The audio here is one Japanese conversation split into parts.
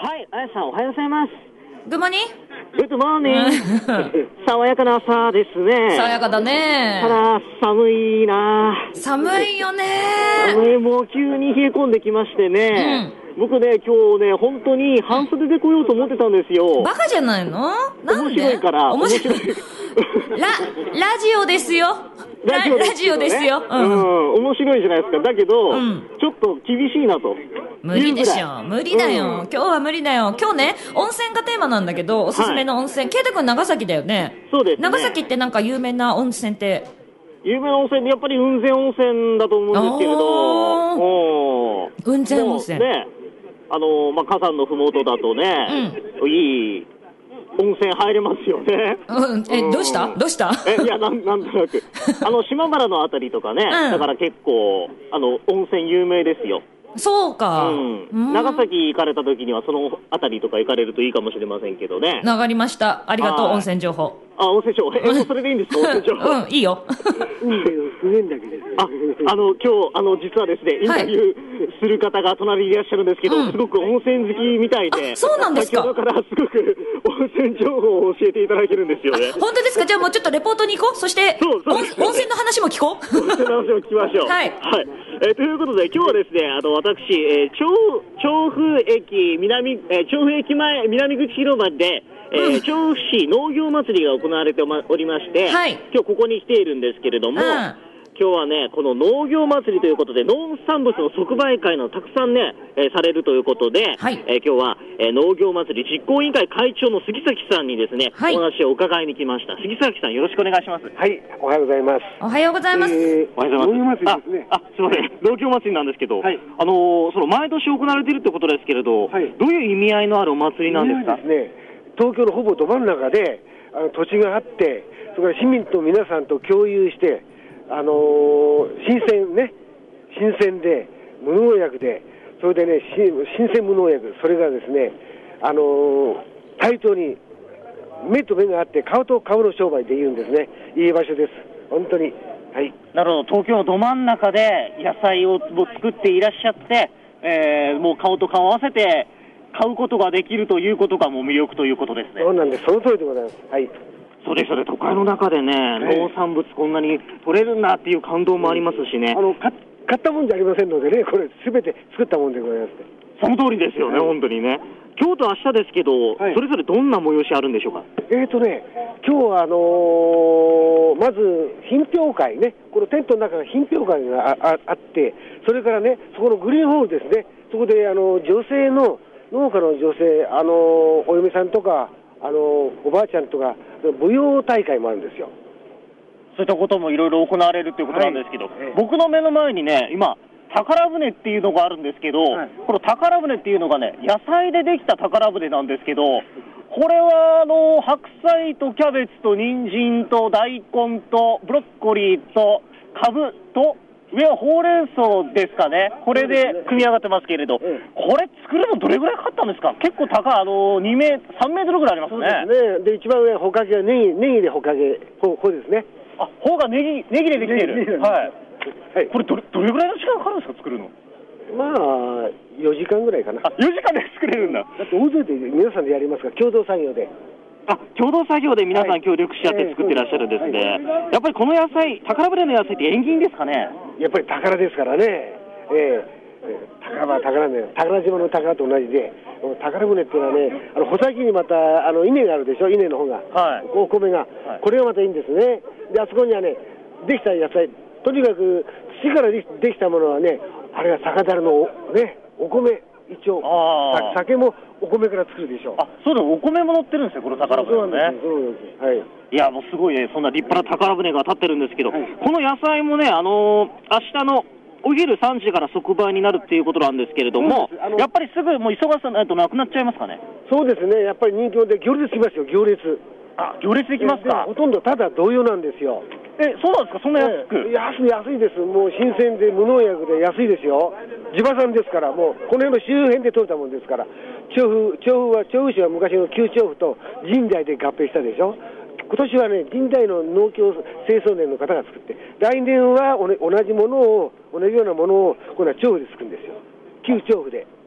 はい、あやさんおはようございます。 グモニグッドモーニング。爽やかな朝ですね。 爽やかだね。 ただ、寒いな。 寒いよね。 寒い、もう急に冷え込んできましてね。僕ね、今日ね、本当に半袖で来ようと思ってたんですよ。 バカじゃないの？なんで？ 面白いから。 面白い。ラジオですよ。ラジオですよ。 面白いじゃないですか。だけど、ちょっと厳しいなと。 無理でしょ。無理だよ。今日は無理だよ。今日ね、温泉がテーマなんだけど、おすすめの温泉。ケイタ君長崎だよね。 そうですね。 長崎ってなんか有名な温泉って？ 有名な温泉でやっぱり雲仙温泉だと思うんですけれど。 雲仙温泉。 ね。火山のふもとだとね、いい温泉入れますよね。 どうしたいや、なんとなく。島原のあたりとかね、だから結構、温泉有名ですよ。 そうか。 長崎行かれた時にはそのあたりとか行かれるといいかもしれませんけどね。 わかりました。ありがとう、温泉情報。 温泉情報。それでいいんですか、温泉情報。 いいよ。 運命だけです。今日、実はですね、インタビューする方が隣にいらっしゃるんですけど、すごく温泉好きみたいで、 そうなんですか。 先ほどからすごく温泉情報を教えていただけるんですよね。 本当ですか。じゃあもうちょっとレポートに行こう。そして、温泉の話も聞こう。 温泉の話も聞きましょう。はい。ということで、今日はですね、私、調布駅前南口広場で、調布市農業祭りが行われておりまして、今日ここに来ているんですけれども、今日はね、この農業祭りということで、農産物の即売会のたくさんね、されるということで、今日は、農業祭り実行委員会会長の杉崎さんにですね、お話を伺いに来ました。杉崎さん、よろしくお願いします。 はい、おはようございます。 おはようございます。 おはようございます。 農業祭りですね。 すいません。農業祭りなんですけど、毎年行われているってことですけれど、どういう意味合いのあるお祭りなんですか？ ですね、東京のほぼど真ん中で、土地があって、それから市民と皆さんと共有して、新鮮で、無農薬で、それでね、新鮮無農薬、それがですね、対等に、目と目があって、顔と顔の商売で言うんですね。いい場所です。本当に。はい。 なるほど。東京のど真ん中で野菜を作っていらっしゃって、もう顔と顔を合わせて買うことができるということがもう魅力ということですね。 そうなんです。その通りでございます。はい。 そうですよね。都会の中でね、農産物こんなに取れるんだっていう感動もありますしね。 買ったもんじゃありませんのでね、これすべて作ったもんでございます。 その通りですよね、本当にね。今日と明日ですけど、それぞれどんな催しあるんでしょうか？ 今日はまず品評会ね、このテントの中が品評会があって、それからね、そこのグリーンホールですね、そこで女性の、農家の女性、お嫁さんとか、おばあちゃんとか、舞踊大会もあるんですよ。 そういったこともいろいろ行われるということなんですけど、僕の目の前にね、今、宝船っていうのがあるんですけど、この宝船っていうのがね、野菜でできた宝船なんですけど、これは白菜とキャベツと人参と大根とブロッコリーとカブと上はほうれん草ですかね。これで組み上がってますけれど、これ作るのどれぐらいかかったんですか？結構高い、3メートルぐらいありますね。 そうですね。で、一番上、ほかげはネギでほかげ、こうですね。 ほうがネギでできている。これどれぐらいの時間かかるんですか、作るの？ まあ、4時間ぐらいかな。 4時間で作れるんだ。 だって大勢で皆さんでやりますから、共同作業で。 共同作業で皆さん協力し合って作ってらっしゃるんですね。やっぱりこの野菜、宝船の野菜って縁起いいんですかね？ やっぱり宝ですからね。宝は宝ね、宝島の宝と同じで、宝船っていうのはね、穂先にまた稲があるでしょ、稲の方が、お米が、これがまたいいんですね。で、あそこにはね、できた野菜、とにかく土からできたものはね、あれが酒樽のね、お米、一応、酒もお米から作るでしょ。 そうだ、お米も乗ってるんですよ、この宝船ね。 そうなんです。はい。 いや、もうすごいね、そんな立派な宝船が立ってるんですけど、この野菜もね、明日のお昼3時から即売になるっていうことなんですけれども、やっぱりすぐもう忙しさないとなくなっちゃいますかね？ そうですね、やっぱり人気で行列来ますよ、行列。 行列行きますか？ ほとんどただ同様なんですよ。 そうなんですか？そんな安く？ 安いです。もう新鮮で無農薬で安いですよ。地場産ですから、もうこの辺の周辺で取れたもんですから。調布市は昔の旧調布と神代で合併したでしょ。今年はね、神代の農協清掃年の方が作って、来年は同じようなものを今度は調布で作るんですよ。旧調布で。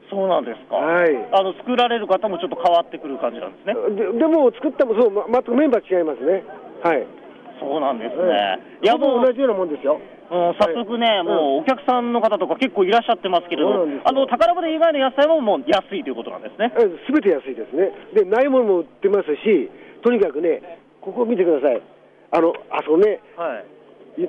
そうなんですか。 はい。 作られる方もちょっと変わってくる感じなんですね。 でも作ったもそう、全くメンバー違いますね。はい。 そうなんですね。 いや、もう同じようなもんですよ。 早速ね、もうお客さんの方とか結構いらっしゃってますけれど、宝船以外の野菜ももう安いということなんですね。 すべて安いですね。で、ないものも売ってますし、とにかくね、ここ見てください。あそこね、はい、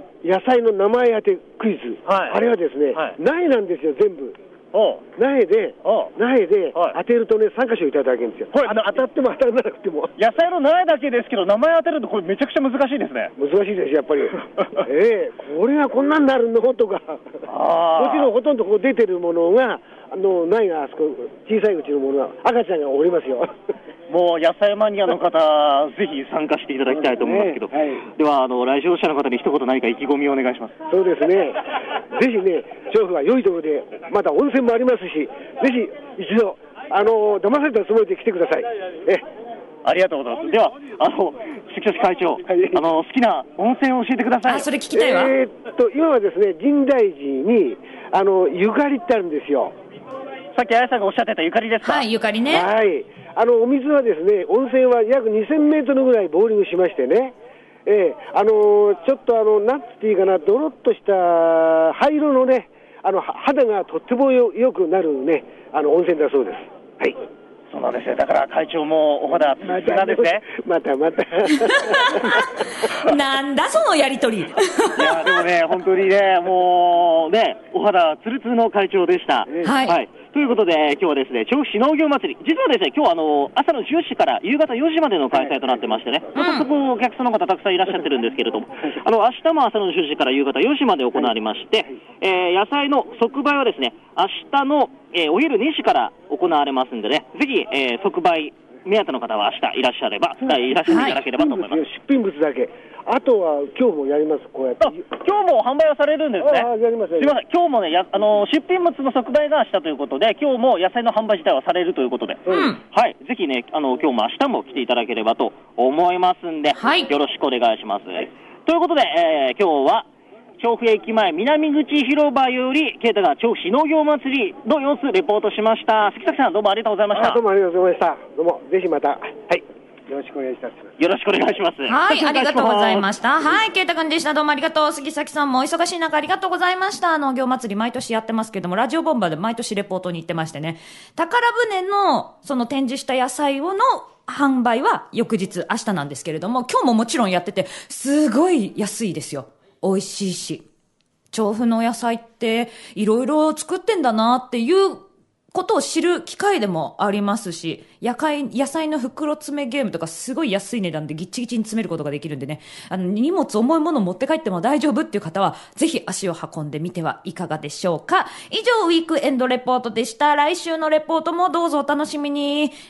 野菜の名前当てクイズ、はい、あれはですね、はい、苗なんですよ、全部。苗で当てるとね、3箇所いただけるんですよ。これ当たっても当たらなくても。 野菜の苗だけですけど、名前当てるとこれめちゃくちゃ難しいですね。 難しいです、やっぱり。これがこんなんなるのとか。もちろんほとんどこう出てるものが、苗があそこ、小さいうちのものは、赤ちゃんがおりますよ。 もう野菜マニアの方、ぜひ参加していただきたいと思いますけど、はい、では来場者の方に一言何か意気込みをお願いします。 そうですね、ぜひね、調布は良いところで、また温泉もありますし、ぜひ一度、騙されたつもりで来てください。 ありがとうございます。では、関吉会長、はい、好きな温泉を教えてください。 それ聞きたいわ。 今はですね、深大寺にゆかりってあるんですよ。 さっきあやさんがおっしゃってたゆかりですか。 はい、ゆかりね。 はい。お水はですね、温泉は約2000メートルぐらいボーリングしましてね、ちょっとなんつっていいかな、ドロッとした灰色のね、肌がとってもよくなるね、温泉だそうです。はい。 そうなんですね。だから会長もお肌ツルツルなんですね。 また。 なんだそのやりとり。いやでもね、本当にね、もうね、お肌ツルツルの会長でした。 はい。 はい。ということで、今日はですね、調布市農業祭り、実はですね、今日朝の10時から夕方4時までの開催となってましてね、早速お客さんの方たくさんいらっしゃってるんですけれども、明日も朝の10時から夕方4時まで行われまして、野菜の即売はですね、明日の、お昼2時から行われますんでね、ぜひ、即売目当ての方は明日いらっしゃっていただければと思います。 出品物だけ。あとは今日もやります、こうやって。 今日も販売はされるんですね。 やります。 すみません、今日もね、出品物の即売が明日ということで、今日も野菜の販売自体はされるということで、はい、ぜひね、今日も明日も来ていただければと思いますんで、はい、よろしくお願いします。ということで、今日は調布駅前南口広場より啓太が調布市農業祭りの様子レポートしました。関崎さん、どうもありがとうございました。 どうもありがとうございました。どうもぜひまた、はい、よろしくお願いします。 よろしくお願いします。 はい、ありがとうございました。はい、啓太くんでした。どうもありがとう。杉崎さんもお忙しい中ありがとうございました。農業祭り毎年やってますけども、ラジオボンバーで毎年レポートに行ってましてね、宝船のその展示した野菜をの販売は翌日、明日なんですけれども、今日ももちろんやってて、すごい安いですよ。美味しいし。調布の野菜っていろいろ作ってんだなっていうことを知る機会でもありますし、野菜の袋詰めゲームとかすごい安い値段でギッチギチに詰めることができるんでね、荷物重いもの持って帰っても大丈夫っていう方はぜひ足を運んでみてはいかがでしょうか。以上ウィークエンドレポートでした。来週のレポートもどうぞお楽しみに。